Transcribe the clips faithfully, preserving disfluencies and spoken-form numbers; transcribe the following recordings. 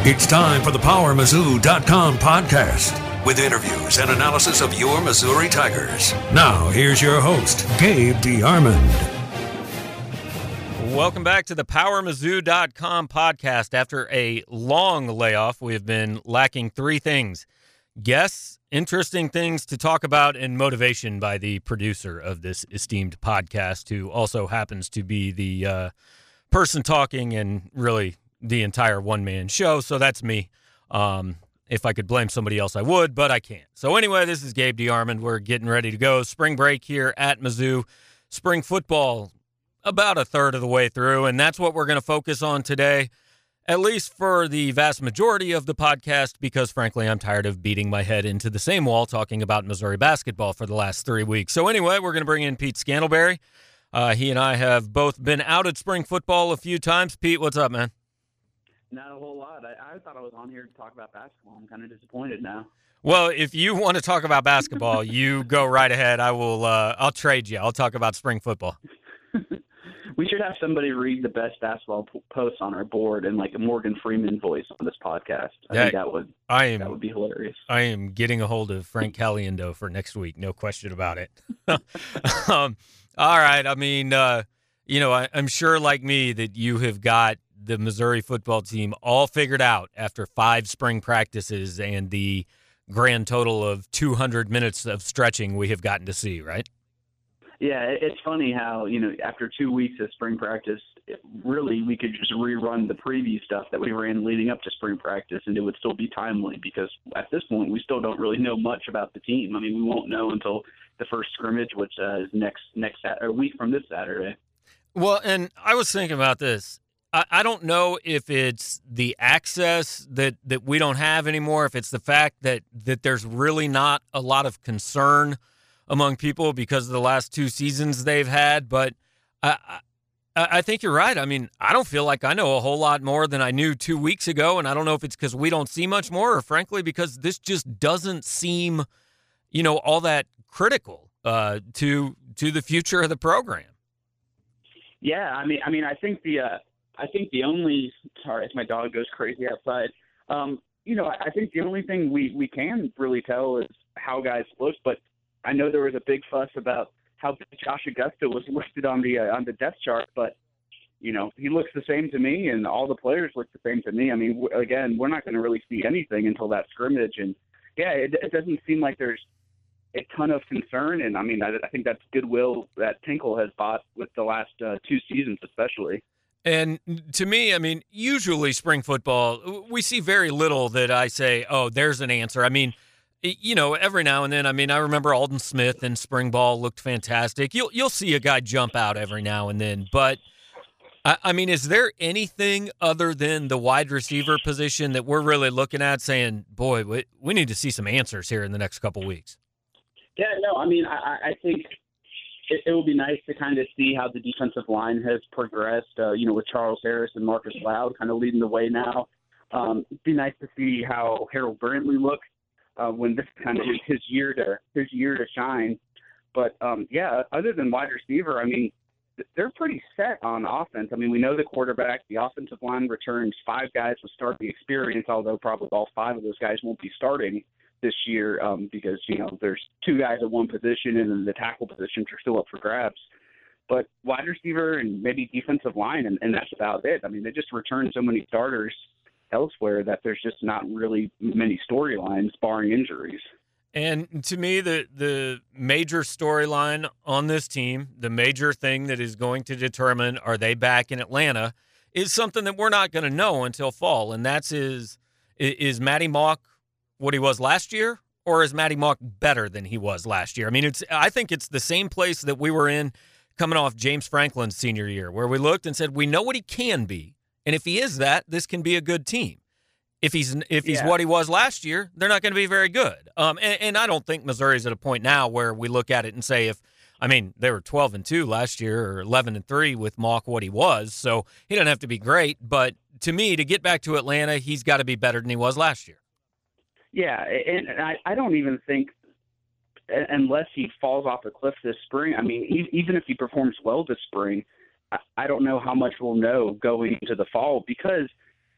It's time for the Power Mizzou dot com podcast with interviews and analysis of your Missouri Tigers. Now, here's your host, Gabe DeArmond. Welcome back to the Power Mizzou dot com podcast. After a long layoff, we have been lacking three things: guests, interesting things to talk about, and motivation by the producer of this esteemed podcast, who also happens to be the uh, person talking and really the entire one-man show. So that's me. Um, if I could blame somebody else, I would, but I can't. So anyway, this is Gabe DeArmond. We're getting ready to go. Spring break here at Mizzou. Spring football about a third of the way through, and that's what we're going to focus on today, at least for the vast majority of the podcast, because frankly, I'm tired of beating my head into the same wall talking about Missouri basketball for the last three weeks. So anyway, we're going to bring in Pete Scantlebury. Uh, he and I have both been out at spring football a few times. Pete, what's up, man? Not a whole lot. I, I thought I was on here to talk about basketball. I'm kind of disappointed now. Well, if you want to talk about basketball, you go right ahead. I will. Uh, I'll trade you. I'll talk about spring football. We should have somebody read the best basketball p- posts on our board in like a Morgan Freeman voice on this podcast. I yeah, think that would I am, that would be hilarious. I am getting a hold of Frank Caliendo for next week. No question about it. um, all right. I mean, uh, you know, I, I'm sure like me that you have got the Missouri football team all figured out after five spring practices and the grand total of two hundred minutes of stretching we have gotten to see, right? Yeah, it's funny how, you know, after two weeks of spring practice, it, really we could just rerun the preview stuff that we ran leading up to spring practice, and it would still be timely because at this point we still don't really know much about the team. I mean, we won't know until the first scrimmage, which uh, is next next Sat- or a week from this Saturday. Well, and I was thinking about this. I, I don't know if it's the access that, that we don't have anymore, if it's the fact that, that there's really not a lot of concern among people because of the last two seasons they've had. But I, I, I think you're right. I mean, I don't feel like I know a whole lot more than I knew two weeks ago, and I don't know if it's because we don't see much more or, frankly, because this just doesn't seem, you know, all that critical uh, to to the future of the program. Yeah, I mean, I mean, I think the uh, I think the only sorry, if my dog goes crazy outside, um, you know, I think the only thing we, we can really tell is how guys look. But I know there was a big fuss about how Josh Augusta was listed on the uh, on the depth chart, but you know, he looks the same to me, and all the players look the same to me. I mean, w- again, we're not going to really see anything until that scrimmage, and yeah, it, it doesn't seem like there's a ton of concern, and I mean, I, I think that's goodwill that Tinkle has bought with the last uh, two seasons, especially. And to me, I mean, usually spring football, we see very little that I say, oh, there's an answer. I mean, you know, every now and then, I mean, I remember Alden Smith and spring ball looked fantastic. You'll you'll see a guy jump out every now and then. But, I, I mean, is there anything other than the wide receiver position that we're really looking at saying, boy, we, we need to see some answers here in the next couple weeks? Yeah, no, I mean, I, I think it, it will be nice to kind of see how the defensive line has progressed, uh, you know, with Charles Harris and Marcus Loud kind of leading the way now. Um, it'd be nice to see how Harold Brantley looks uh, when this kind of is his year to his year to shine. But, um, yeah, other than wide receiver, I mean, they're pretty set on offense. I mean, we know the quarterback, the offensive line returns five guys with starting experience, although probably all five of those guys won't be starting this year um, because, you know, there's two guys at one position and then the tackle positions are still up for grabs. But wide receiver and maybe defensive line, and, and that's about it. I mean, they just return so many starters elsewhere that there's just not really many storylines barring injuries. And to me, the the major storyline on this team, the major thing that is going to determine are they back in Atlanta, is something that we're not going to know until fall, and that's is is Matty Mock what he was last year, or is Matty Mock better than he was last year? I mean, it's I think it's the same place that we were in coming off James Franklin's senior year, where we looked and said, we know what he can be, and if he is that, this can be a good team. If he's if he's yeah. what he was last year, they're not going to be very good. Um, and, and I don't think Missouri's at a point now where we look at it and say, if I mean, they were twelve and two last year or eleven and three with Mock what he was, so he doesn't have to be great. But to me, to get back to Atlanta, he's got to be better than he was last year. Yeah, and, and I, I don't even think, unless he falls off a cliff this spring, I mean, even if he performs well this spring, I, I don't know how much we'll know going into the fall because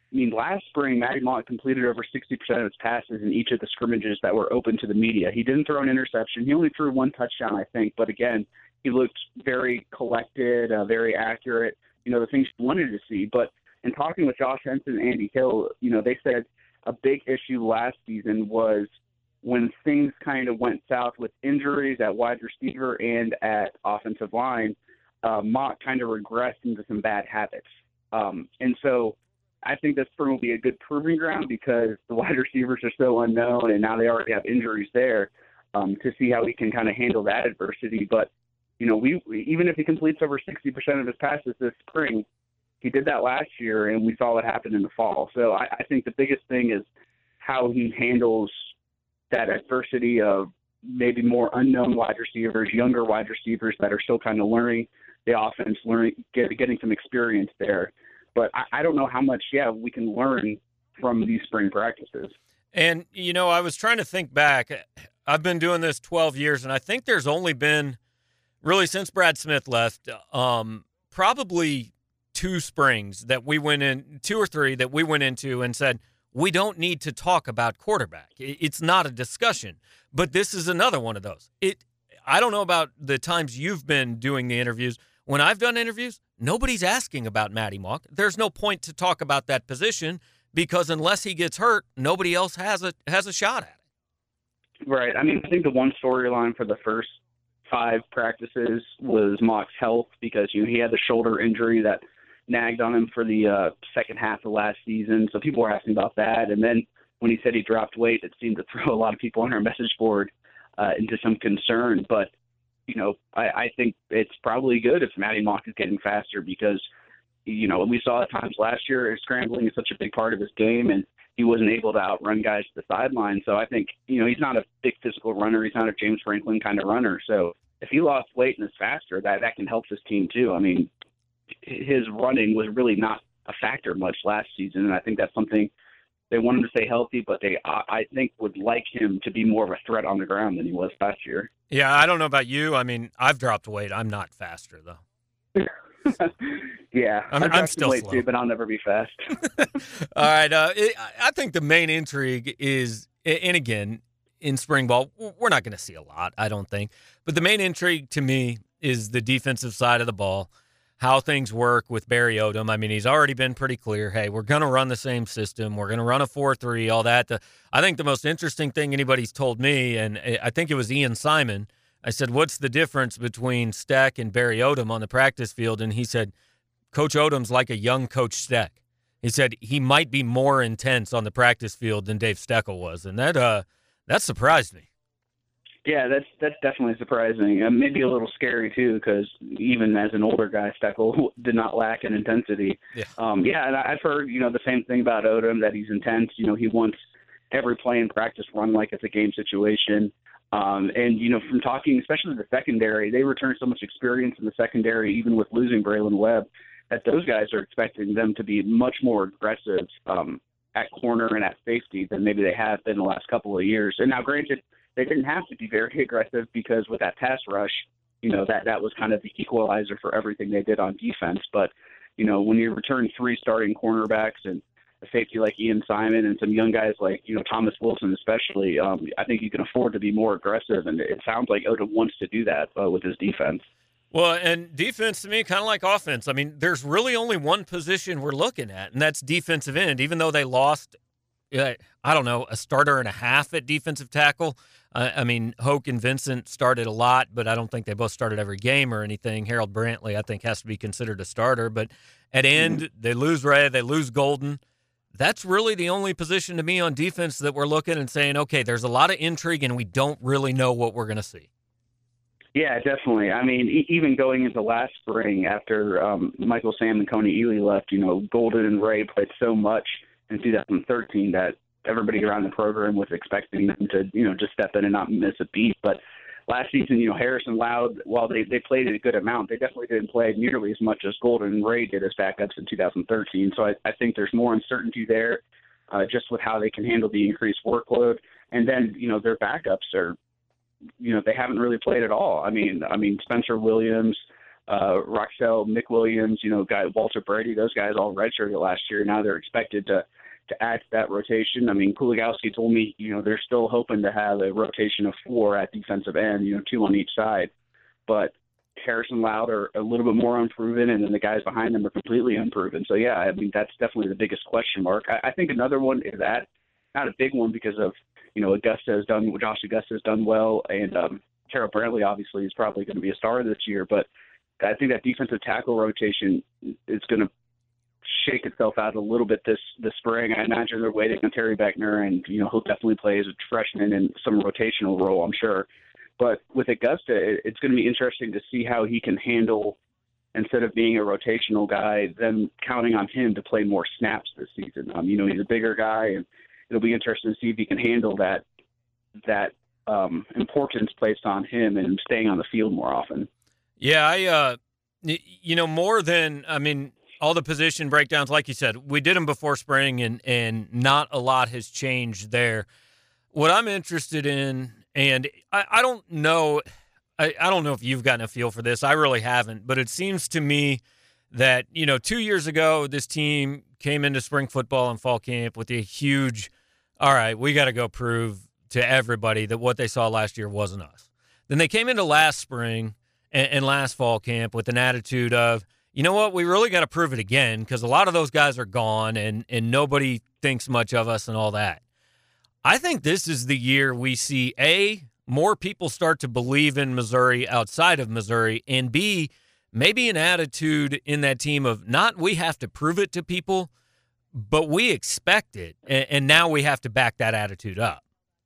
I mean, last spring, Matty Mock completed over sixty percent of his passes in each of the scrimmages that were open to the media. He didn't throw an interception. He only threw one touchdown, I think. But again, he looked very collected, uh, very accurate, you know, the things you wanted to see. But in talking with Josh Henson and Andy Hill, you know, they said a big issue last season was when things kind of went south with injuries at wide receiver and at offensive line, uh, Mock kind of regressed into some bad habits. Um, and so I think this spring will be a good proving ground because the wide receivers are so unknown, and now they already have injuries there, um, to see how he can kind of handle that adversity. But, you know, we even if he completes over sixty percent of his passes this spring, he did that last year, and we saw what happened in the fall. So I, I think the biggest thing is how he handles that adversity of maybe more unknown wide receivers, younger wide receivers that are still kind of learning the offense, learning, get, getting some experience there. But I, I don't know how much, yeah, we can learn from these spring practices. And, you know, I was trying to think back. I've been doing this twelve years, and I think there's only been, really since Brad Smith left, um, probably two springs that we went in, two or three that we went into and said, we don't need to talk about quarterback. It's not a discussion. But this is another one of those. It. I don't know about the times you've been doing the interviews. When I've done interviews, nobody's asking about Matty Mock. There's no point to talk about that position because unless he gets hurt, nobody else has a has a shot at it. Right. I mean, I think the one storyline for the first five practices was Mock's health because, you know, he had the shoulder injury that nagged on him for the uh, second half of last season. So people were asking about that. And then when he said he dropped weight, it seemed to throw a lot of people on our message board uh, into some concern. But, you know, I, I think it's probably good if Matty Mock is getting faster because, you know, we saw at times last year scrambling is such a big part of his game, and he wasn't able to outrun guys to the sideline. So I think, you know, he's not a big physical runner. He's not a James Franklin kind of runner. So if he lost weight and is faster, that, that can help this team too. I mean, his running was really not a factor much last season, and I think that's something they want him to stay healthy, but they, I think, would like him to be more of a threat on the ground than he was last year. Yeah, I don't know about you. I mean, I've dropped weight. I'm not faster, though. yeah, I'm, I'm still weight slow. too, but I'll never be fast. All right. Uh, it, I think the main intrigue is, and again, in spring ball, we're not going to see a lot, I don't think. But the main intrigue to me is the defensive side of the ball, how things work with Barry Odom. I mean, he's already been pretty clear, hey, we're going to run the same system. We're going to run a four three, all that. The, I think the most interesting thing anybody's told me, and I think it was Ian Simon, I said, what's the difference between Steck and Barry Odom on the practice field? And he said, Coach Odom's like a young Coach Steck. He said he might be more intense on the practice field than Dave Steckel was, and that uh, that surprised me. Yeah, that's that's definitely surprising. Uh, maybe a little scary too, because even as an older guy, Steckel did not lack in intensity. Yeah, um, yeah, and I've heard you know the same thing about Odom, that he's intense. You know, he wants every play in practice run like it's a game situation. Um, and you know, from talking, especially the secondary, they return so much experience in the secondary, even with losing Braylon Webb, that those guys are expecting them to be much more aggressive um, at corner and at safety than maybe they have been the last couple of years. And now, granted, they didn't have to be very aggressive because with that pass rush, you know, that, that was kind of the equalizer for everything they did on defense. But, you know, when you return three starting cornerbacks and a safety like Ian Simon and some young guys like, you know, Thomas Wilson especially, um, I think you can afford to be more aggressive. And it sounds like Odom wants to do that uh, with his defense. Well, and defense to me, kind of like offense. I mean, there's really only one position we're looking at, and that's defensive end, even though they lost – I don't know, a starter and a half at defensive tackle. Uh, I mean, Hoke and Vincent started a lot, but I don't think they both started every game or anything. Harold Brantley, I think, has to be considered a starter. But at end, mm-hmm. they lose Ray, they lose Golden. That's really the only position to me on defense that we're looking and saying, okay, there's a lot of intrigue, and we don't really know what we're going to see. Yeah, definitely. I mean, e- even going into last spring after um, Michael Sam and Coney Ely left, you know, Golden and Ray played so much in two thousand thirteen that everybody around the program was expecting them to, you know, just step in and not miss a beat. But last season, you know, Harrison Loud, while they, they played a good amount, they definitely didn't play nearly as much as Golden and Ray did as backups in two thousand thirteen. So I, I think there's more uncertainty there uh, just with how they can handle the increased workload. And then, you know, their backups are, you know, they haven't really played at all. I mean, I mean, Spencer Williams, uh, Roxell, Mick Williams, you know, guy Walter Brady, those guys all redshirted last year. Now they're expected to to add to that rotation. I mean, Kuligowski told me, you know, they're still hoping to have a rotation of four at defensive end, you know, two on each side. But Harrison Loud are a little bit more unproven, and then the guys behind them are completely unproven. So, yeah, I mean, that's definitely the biggest question mark. I, I think another one is that, not a big one because of, you know, Augusta has done, Josh Augusta has done well, and um, Terrell Brantley obviously is probably going to be a star this year. But I think that defensive tackle rotation is going to shake itself out a little bit this this spring. I imagine they're waiting on Terry Beckner, and you know he'll definitely play as a freshman in some rotational role, I'm sure. But with Augusta, it, it's going to be interesting to see how he can handle, instead of being a rotational guy, then counting on him to play more snaps this season. Um, you know, he's a bigger guy, and it'll be interesting to see if he can handle that that um, importance placed on him and staying on the field more often. Yeah, I, uh, you know, more than, I mean, all the position breakdowns, like you said, we did them before spring, and, and not a lot has changed there. What I'm interested in, and I, I don't know, I, I don't know if you've gotten a feel for this. I really haven't, but it seems to me that, you know, two years ago, this team came into spring football and fall camp with a huge, all right, we got to go prove to everybody that what they saw last year wasn't us. Then they came into last spring and, and last fall camp with an attitude of, you know what, we really got to prove it again because a lot of those guys are gone and, and nobody thinks much of us and all that. I think this is the year we see, A, more people start to believe in Missouri outside of Missouri, and B, maybe an attitude in that team of not we have to prove it to people, but we expect it, and, and now we have to back that attitude up.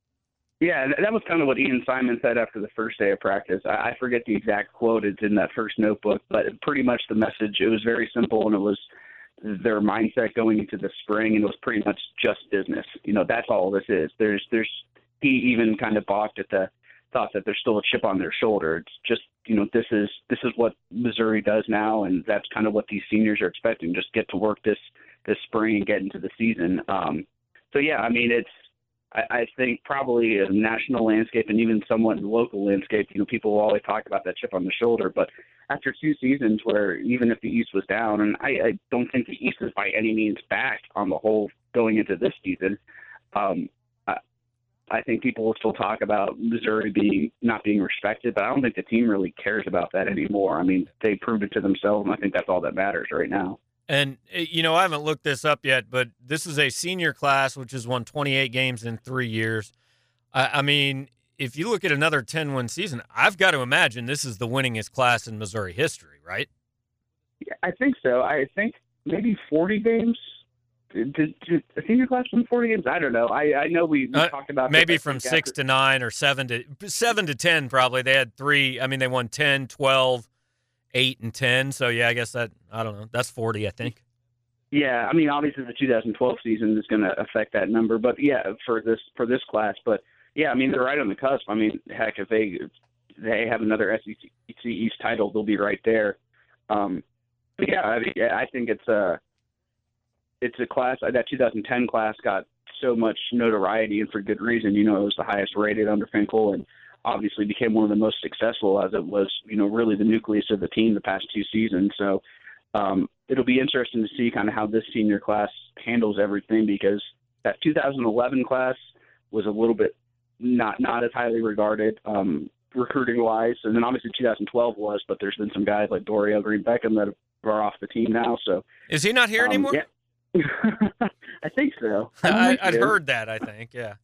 Yeah, that was kind of what Ian Simon said after the first day of practice. I forget the exact quote. It's in that first notebook, but pretty much the message, it was very simple, and it was their mindset going into the spring, and it was pretty much just business. You know, that's all this is. There's, there's, he even kind of balked at the thought that there's still a chip on their shoulder. It's just, you know, this is, this is what Missouri does now, and that's kind of what these seniors are expecting. Just get to work this, this spring and get into the season. Um, so, yeah, I mean, it's, I think probably a national landscape and even somewhat local landscape, you know, people will always talk about that chip on the shoulder. But after two seasons where even if the East was down, and I, I don't think the East is by any means back on the whole going into this season, um, I, I think people will still talk about Missouri being not being respected, but I don't think the team really cares about that anymore. I mean, they proved it to themselves, and I think that's all that matters right now. And, you know, I haven't looked this up yet, but this is a senior class which has won twenty-eight games in three years. I, I mean, if you look at another ten-win season, I've got to imagine this is the winningest class in Missouri history, right? Yeah, I think so. I think maybe forty games. Did, did, did a senior class win forty games? I don't know. I, I know we, we uh, talked about maybe from six after. to nine or seven to seven to ten. Probably they had three. I mean, they won ten, twelve. Eight and ten, so yeah, I guess that I don't know. That's forty, I think. Yeah, I mean, obviously the two thousand twelve season is going to affect that number, but yeah, for this for this class, but yeah, I mean they're right on the cusp. I mean, heck, if they they have another S E C East title, they'll be right there. Um, but yeah, I mean, I think it's a it's a class that two thousand ten class got so much notoriety and for good reason. You know, it was the highest rated under Finkel and obviously became one of the most successful as it was, you know, really the nucleus of the team the past two seasons. So um, it'll be interesting to see kind of how this senior class handles everything because that two thousand eleven class was a little bit not not as highly regarded um, recruiting-wise. And then obviously two thousand twelve was, but there's been some guys like Dorial Green Beckham that are off the team now. So is he not here um, anymore? Yeah. I think so. I, I'd heard that, I think, yeah.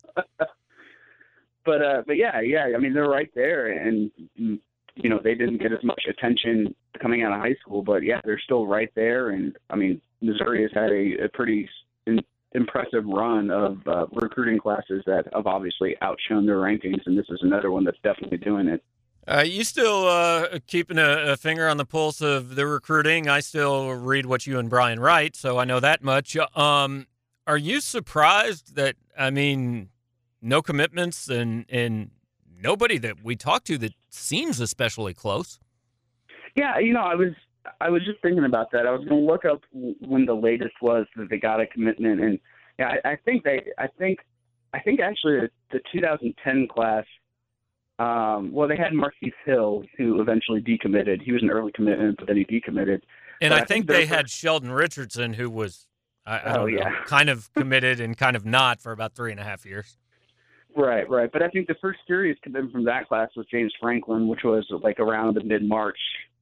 But uh, but yeah, yeah. I mean, they're right there, and you know they didn't get as much attention coming out of high school, but yeah, they're still right there. And I mean, Missouri has had a, a pretty in, impressive run of uh, recruiting classes that have obviously outshone their rankings, and this is another one that's definitely doing it. Uh, you still uh, keeping a, a finger on the pulse of the recruiting. I still read what you and Brian write, so I know that much. Um, are you surprised that? I mean. No commitments and, and nobody that we talked to that seems especially close. Yeah, you know, I was I was just thinking about that. I was going to look up when the latest was that they got a commitment, and yeah, I, I think they I think I think actually the, the two thousand ten class Um, well, they had Marquise Hill, who eventually decommitted. He was an early commitment, but then he decommitted. And but I, I think, think they they're- had Sheldon Richardson, who was, I, I Oh, don't know, yeah. kind of committed and kind of not for about three and a half years. Right, right. But I think the first serious commitment from that class was James Franklin, which was like around the mid-March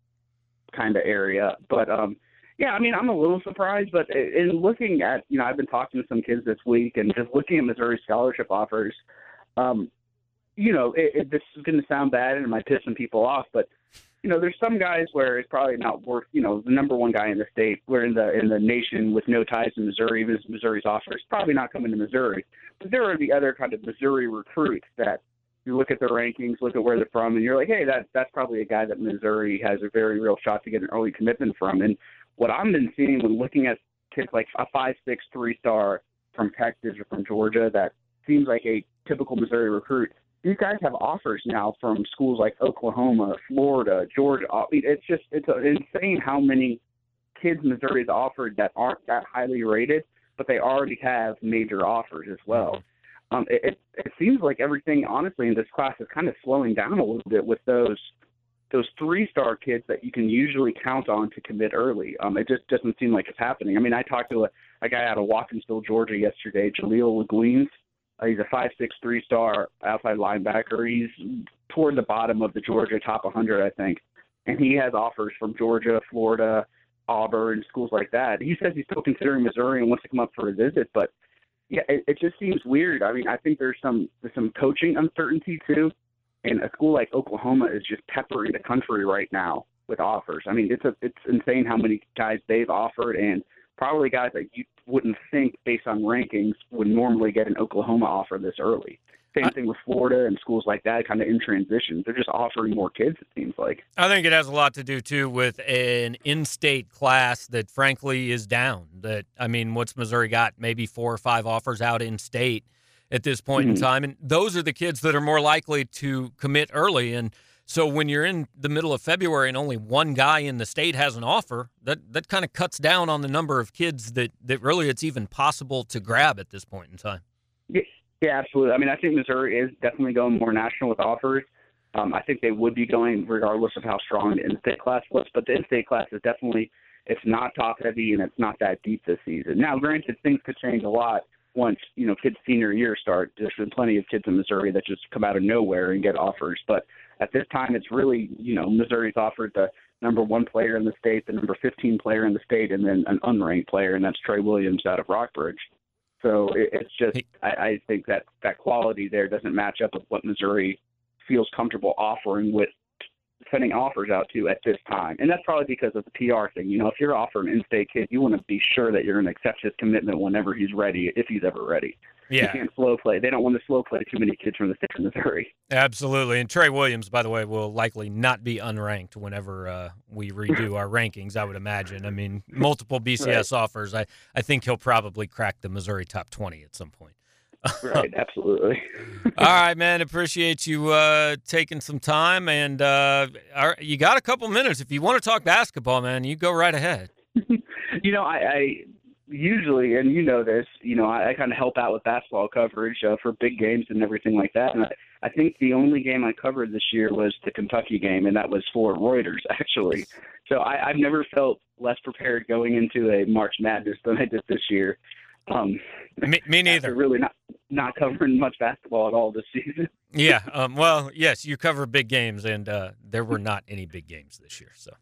kind of area. But, um, yeah, I mean, I'm a little surprised. But in looking at, you know, I've been talking to some kids this week and just looking at Missouri scholarship offers, um, you know, it, it, this is going to sound bad and it might piss some people off, but you know, there's some guys where it's probably not worth, you know, the number one guy in the state, we're in the in the nation with no ties to Missouri, even if Missouri's offer is probably not coming to Missouri. But there are the other kind of Missouri recruits that you look at their rankings, look at where they're from, and you're like, hey, that that's probably a guy that Missouri has a very real shot to get an early commitment from. And what I've been seeing when looking at kids like a five six three-star from Texas or from Georgia that seems like a typical Missouri recruit, these guys have offers now from schools like Oklahoma, Florida, Georgia. I mean, it's just it's insane how many kids Missouri's offered that aren't that highly rated, but they already have major offers as well. Um, it, it, it seems like everything, honestly, in this class is kind of slowing down a little bit with those those three-star kids that you can usually count on to commit early. Um, it just doesn't seem like it's happening. I mean, I talked to a, a guy out of Watkinsville, Georgia yesterday, Jaleel Leguines. Uh, he's a five six three-star outside linebacker. He's toward the bottom of the Georgia top one hundred, I think. And he has offers from Georgia, Florida, Auburn, schools like that. He says he's still considering Missouri and wants to come up for a visit. But, yeah, it, it just seems weird. I mean, I think there's some there's some coaching uncertainty, too. And a school like Oklahoma is just peppering the country right now with offers. I mean, it's a, it's insane how many guys they've offered, and probably guys that you wouldn't think based on rankings would normally get an Oklahoma offer this early. Same I, thing with Florida and schools like that, kind of in transition. They're just offering more kids, it seems like. I think it has a lot to do, too, with an in-state class that, frankly, is down. That I mean, what's Missouri got? Maybe four or five offers out in-state at this point mm-hmm. in time. And those are the kids that are more likely to commit early. And so when you're in the middle of February and only one guy in the state has an offer, that, that kind of cuts down on the number of kids that, that really it's even possible to grab at this point in time. Yeah, yeah, absolutely. I mean, I think Missouri is definitely going more national with offers. Um, I think they would be going regardless of how strong the in-state class was, but the in-state class is definitely, it's not top-heavy and it's not that deep this season. Now, granted, things could change a lot once, you know, kids' senior year start. There's been plenty of kids in Missouri that just come out of nowhere and get offers. But at this time, it's really, you know, Missouri's offered the number one player in the state, the number fifteen player in the state, and then an unranked player, and that's Trey Williams out of Rockbridge. So it, it's just, I, I think that that quality there doesn't match up with what Missouri feels comfortable offering with sending offers out to at this time. And that's probably because of the P R thing. You know, if you're offering an in-state kid, you want to be sure that you're going to accept his commitment whenever he's ready, if he's ever ready. Yeah. You can't slow play. They don't want to slow play too many kids from the state of Missouri. Absolutely. And Trey Williams, by the way, will likely not be unranked whenever uh, we redo our rankings, I would imagine. I mean, multiple B C S right. offers. I, I think he'll probably crack the Missouri top twenty at some point. Right, absolutely. All right, man. Appreciate you uh, taking some time. And uh, you got a couple minutes. If you want to talk basketball, man, you go right ahead. You know, I, I usually, and you know this, you know, I, I kind of help out with basketball coverage uh, for big games and everything like that. And I, I think the only game I covered this year was the Kentucky game, and that was for Reuters, actually. So I, I've never felt less prepared going into a March Madness than I did this year. Um, me, me neither. Really not not covering much basketball at all this season. Yeah. Um, well, yes, you cover big games, and uh, there were not any big games this year. So,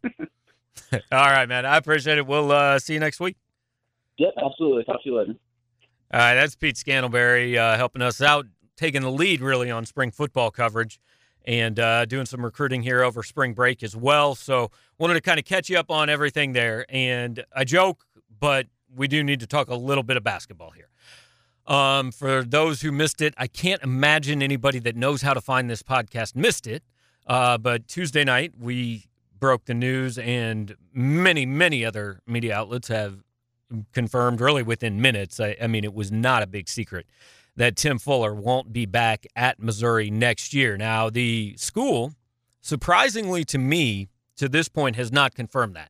all right, man. I appreciate it. We'll uh, see you next week. Yep, absolutely. Talk to you later. All right, that's Pete Scantlebury uh, helping us out, taking the lead really on spring football coverage, and uh, doing some recruiting here over spring break as well. So, wanted to kind of catch you up on everything there. And I joke, but we do need to talk a little bit of basketball here. Um, for those who missed it, I can't imagine anybody that knows how to find this podcast missed it. Uh, but Tuesday night, we broke the news, and many, many other media outlets have confirmed really within minutes. I, I mean, it was not a big secret that Tim Fuller won't be back at Missouri next year. Now, the school, surprisingly to me, to this point, has not confirmed that.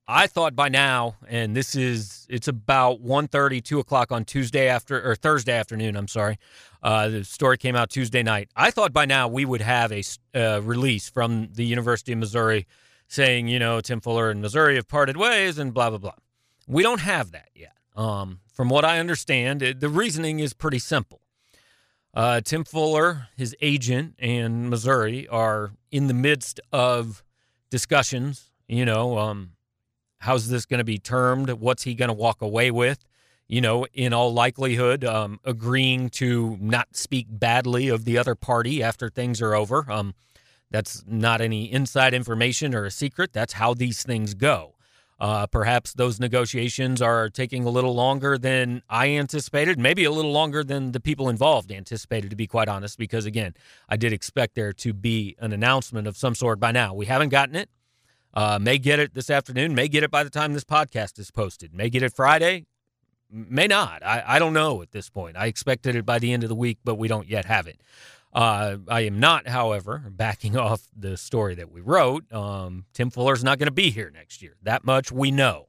I thought by now, and this is, it's about one thirty, two o'clock on Tuesday after, or Thursday afternoon, I'm sorry. Uh, the story came out Tuesday night. I thought by now we would have a uh, release from the University of Missouri saying, you know, Tim Fuller and Missouri have parted ways and blah, blah, blah. We don't have that yet. Um, from what I understand, it, the reasoning is pretty simple. Uh, Tim Fuller, his agent, and Missouri are in the midst of discussions, you know, um, how's this going to be termed? What's he going to walk away with? You know, in all likelihood, um, agreeing to not speak badly of the other party after things are over. Um, that's not any inside information or a secret. That's how these things go. Uh, perhaps those negotiations are taking a little longer than I anticipated, maybe a little longer than the people involved anticipated, to be quite honest, because, again, I did expect there to be an announcement of some sort by now. We haven't gotten it. Uh, may get it this afternoon, may get it by the time this podcast is posted, may get it Friday, may not. I, I don't know at this point. I expected it by the end of the week, but we don't yet have it. Uh, I am not, however, backing off the story that we wrote. Um, Tim Fuller's not going to be here next year. That much we know.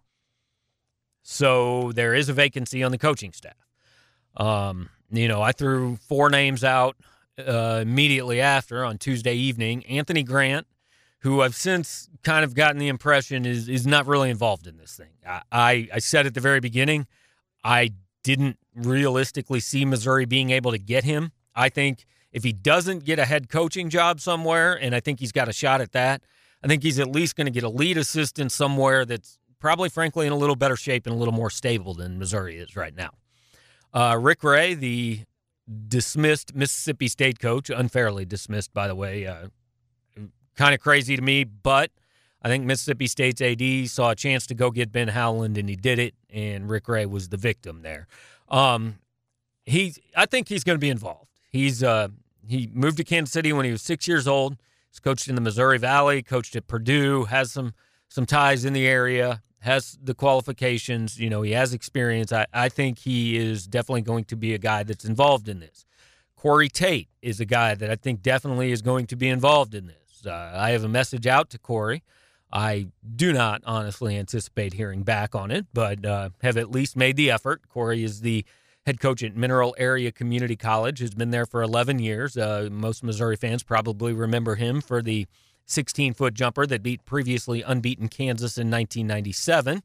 So there is a vacancy on the coaching staff. Um, you know, I threw four names out uh, immediately after on Tuesday evening. Anthony Grant, who I've since kind of gotten the impression is is not really involved in this thing. I, I, I said at the very beginning, I didn't realistically see Missouri being able to get him. I think if he doesn't get a head coaching job somewhere, and I think he's got a shot at that, I think he's at least going to get a lead assistant somewhere that's probably, frankly, in a little better shape and a little more stable than Missouri is right now. Uh, Rick Ray, the dismissed Mississippi State coach, unfairly dismissed, by the way, uh, kind of crazy to me, but I think Mississippi State's A D saw a chance to go get Ben Howland, and he did it, and Rick Ray was the victim there. Um, he, I think he's going to be involved. He's uh, he moved to Kansas City when he was six years old. He's coached in the Missouri Valley, coached at Purdue, has some some ties in the area, has the qualifications. You know, he has experience. I, I think he is definitely going to be a guy that's involved in this. Corey Tate is a guy that I think definitely is going to be involved in this. Uh, I have a message out to Corey. I do not honestly anticipate hearing back on it, but uh, have at least made the effort. Corey is the head coach at Mineral Area Community College, has been there for eleven years. Uh, most Missouri fans probably remember him for the sixteen-foot jumper that beat previously unbeaten Kansas in nineteen ninety-seven.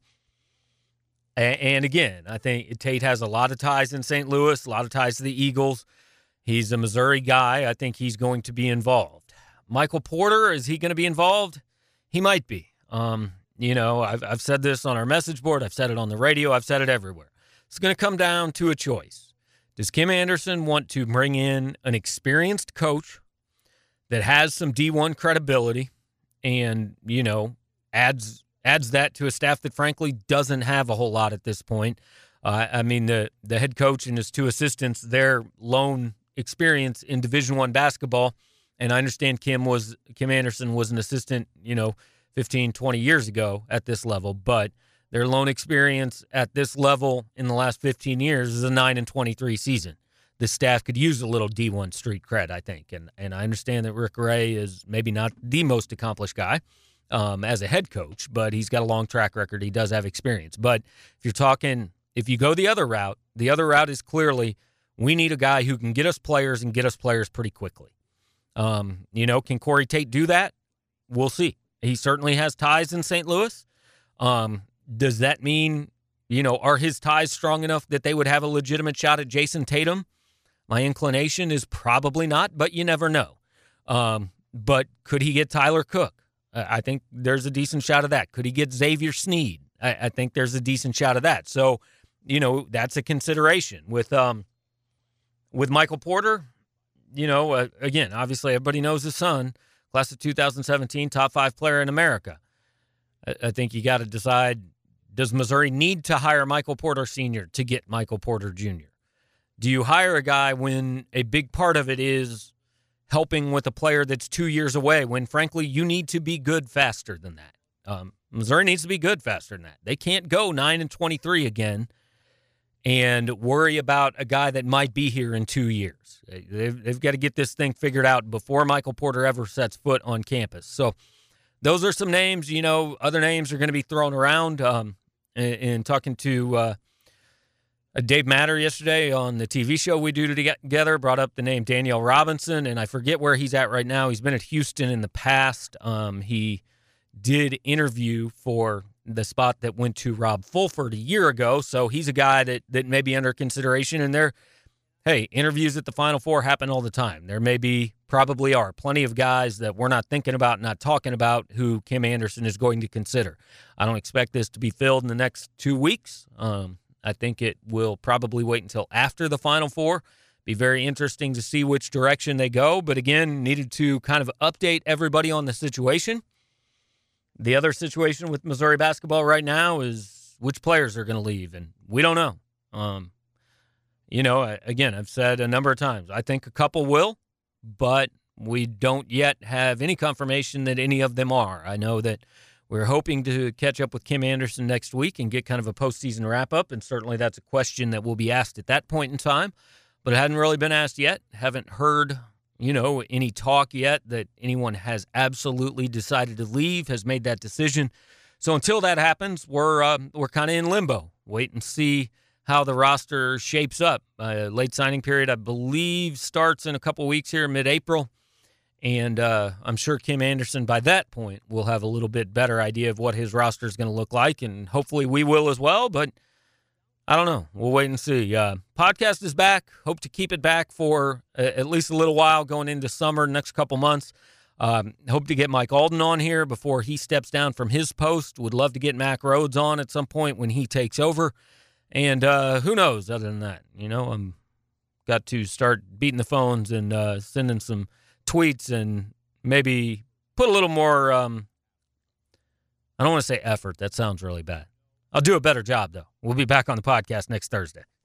A- and again, I think Tate has a lot of ties in Saint Louis, a lot of ties to the Eagles. He's a Missouri guy. I think he's going to be involved. Michael Porter, is he going to be involved? He might be. Um, you know, I've, I've said this on our message board. I've said it on the radio. I've said it everywhere. It's going to come down to a choice. Does Kim Anderson want to bring in an experienced coach that has some D one credibility and, you know, adds adds that to a staff that, frankly, doesn't have a whole lot at this point? Uh, I mean, the, the head coach and his two assistants, their lone experience in Division I basketball. And I understand Kim was Kim Anderson was an assistant, you know, fifteen, twenty years ago at this level, but their lone experience at this level in the last fifteen years is a nine and twenty-three season. The staff could use a little D one street cred, I think. And and I understand that Rick Ray is maybe not the most accomplished guy um, as a head coach, but he's got a long track record. He does have experience. But if you're talking, if you go the other route, the other route is clearly we need a guy who can get us players and get us players pretty quickly. Um, you know, can Corey Tate do that? We'll see. He certainly has ties in Saint Louis. Um, does that mean, you know, are his ties strong enough that they would have a legitimate shot at Jason Tatum? My inclination is probably not, but you never know. Um, but could he get Tyler Cook? I think there's a decent shot of that. Could he get Xavier Sneed? I, I think there's a decent shot of that. So, you know, that's a consideration. With um, with Michael Porter, you know, uh, again, obviously everybody knows his son, class of two thousand seventeen, top five player in America. I, I think you got to decide, does Missouri need to hire Michael Porter Senior to get Michael Porter Junior? Do you hire a guy when a big part of it is helping with a player that's two years away when, frankly, you need to be good faster than that? Um, Missouri needs to be good faster than that. They can't go nine and twenty-three again and worry about a guy that might be here in two years. They've, they've got to get this thing figured out before Michael Porter ever sets foot on campus. So those are some names. You know, other names are going to be thrown around. Um, and, and talking to uh, Dave Matter yesterday on the T V show we do together, brought up the name Danielle Robinson, and I forget where he's at right now. He's been at Houston in the past. Um, he did interview for the spot that went to Rob Fulford a year ago, so he's a guy that that may be under consideration. And there, hey, interviews at the Final Four happen all the time. There may be, probably are, plenty of guys that we're not thinking about, not talking about, who Kim Anderson is going to consider. I don't expect this to be filled in the next two weeks. Um, I think it will probably wait until after the Final Four. Be very interesting to see which direction they go. But again, needed to kind of update everybody on the situation. The other situation with Missouri basketball right now is which players are going to leave, and we don't know. Um, you know, again, I've said a number of times, I think a couple will, but we don't yet have any confirmation that any of them are. I know that we're hoping to catch up with Kim Anderson next week and get kind of a postseason wrap-up, and certainly that's a question that will be asked at that point in time, but it hadn't really been asked yet. Haven't heard you know, any talk yet that anyone has absolutely decided to leave, has made that decision. So until that happens, we're uh, we're kind of in limbo. Wait and see how the roster shapes up. Uh, late signing period, I believe, starts in a couple weeks here, mid-April. And uh, I'm sure Kim Anderson, by that point, will have a little bit better idea of what his roster is going to look like, and hopefully we will as well, but I don't know. We'll wait and see. Uh, podcast is back. Hope to keep it back for uh, at least a little while going into summer, next couple months. Um, hope to get Mike Alden on here before he steps down from his post. Would love to get Mac Rhodes on at some point when he takes over. And uh, who knows other than that? You know, I'm got to start beating the phones and uh, sending some tweets and maybe put a little more, um, I don't want to say effort. That sounds really bad. I'll do a better job, though. We'll be back on the podcast next Thursday.